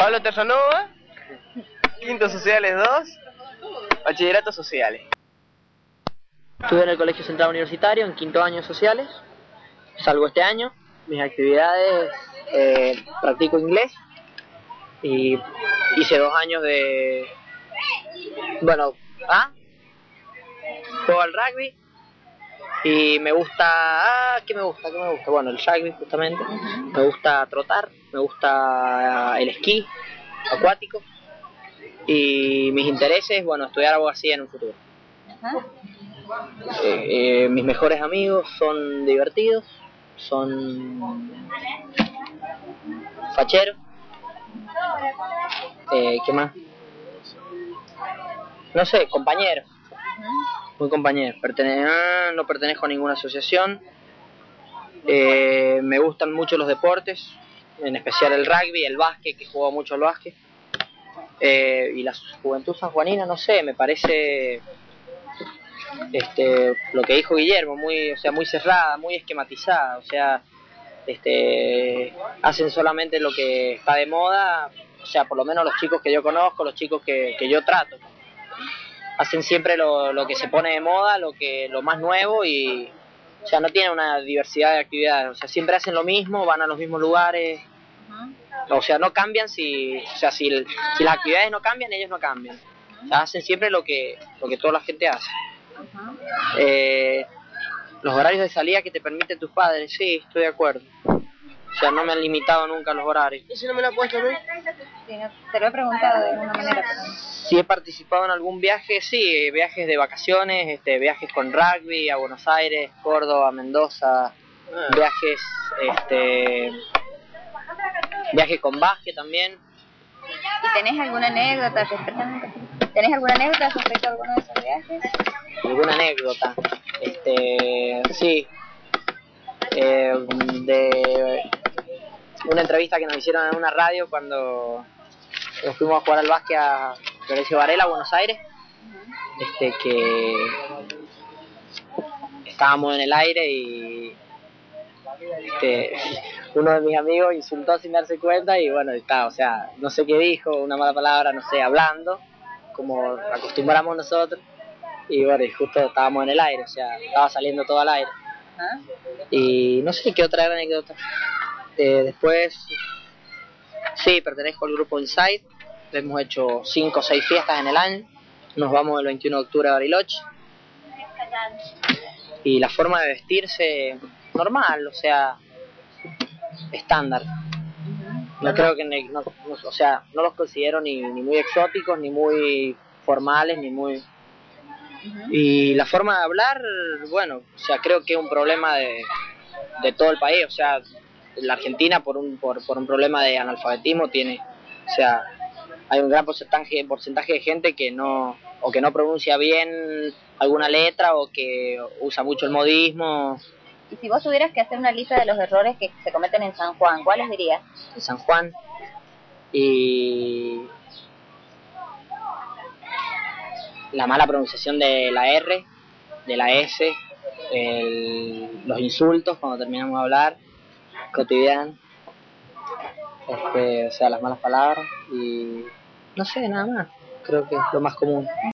Pablo Terranova, quinto sociales 2, bachillerato sociales. Estuve en el Colegio Central Universitario en quinto año sociales, salgo este año. Mis actividades, practico inglés y hice 2 años de, bueno, juego al rugby y me gusta, ¿qué me gusta? Bueno, el rugby justamente, me gusta trotar, me gusta el esquí acuático y mis intereses, bueno, estudiar abogacía en un futuro. Mis mejores amigos son divertidos, son facheros. ¿Qué más? No sé, compañeros. Muy compañeros. No pertenezco a ninguna asociación. Me gustan mucho los deportes, en especial el rugby, el básquet, que juego mucho al básquet. Y la juventud sanjuanina, no sé, me parece lo que dijo Guillermo, muy cerrada, muy esquematizada, hacen solamente lo que está de moda, por lo menos los chicos que yo conozco, los chicos que yo trato, hacen siempre lo que se pone de moda, lo más nuevo y, no tienen una diversidad de actividades, siempre hacen lo mismo, van a los mismos lugares, no cambian si las actividades no cambian, ellos no cambian, hacen siempre lo que toda la gente hace. Los horarios de salida que te permiten tus padres, sí, estoy de acuerdo. No me han limitado nunca los horarios. ¿Y si no me lo ha puesto, no? Sí, te lo he preguntado de alguna manera. Pero... Si he participado en algún viaje, sí, viajes de vacaciones, viajes con rugby a Buenos Aires, Córdoba, Mendoza, viajes con básquet también. ¿Y tenés alguna anécdota respecto a alguno de esos viajes? ¿Alguna anécdota? Sí. De una entrevista que nos hicieron en una radio cuando nos fuimos a jugar al básquet a Florencio Varela, Buenos Aires, que estábamos en el aire y uno de mis amigos insultó sin darse cuenta y bueno, no sé qué dijo, una mala palabra, no sé, hablando, como acostumbramos nosotros, y bueno, y justo estábamos en el aire, estaba saliendo todo al aire. Y no sé qué otra anécdota. Después, sí, pertenezco al grupo Inside, hemos hecho 5 o 6 fiestas en el año, nos vamos el 21 de octubre a Bariloche, y la forma de vestirse, normal, estándar. No creo que, no los considero ni muy exóticos, ni muy formales, ni muy... Y la forma de hablar, bueno, creo que es un problema de todo el país, la Argentina por un problema de analfabetismo tiene, hay un gran porcentaje de gente que no pronuncia bien alguna letra o que usa mucho el modismo. Y si vos tuvieras que hacer una lista de los errores que se cometen en San Juan, ¿cuáles dirías? En San Juan, y la mala pronunciación de la R, de la S, los insultos cuando terminamos de hablar, cotidiano, las malas palabras y no sé, nada más, creo que es lo más común.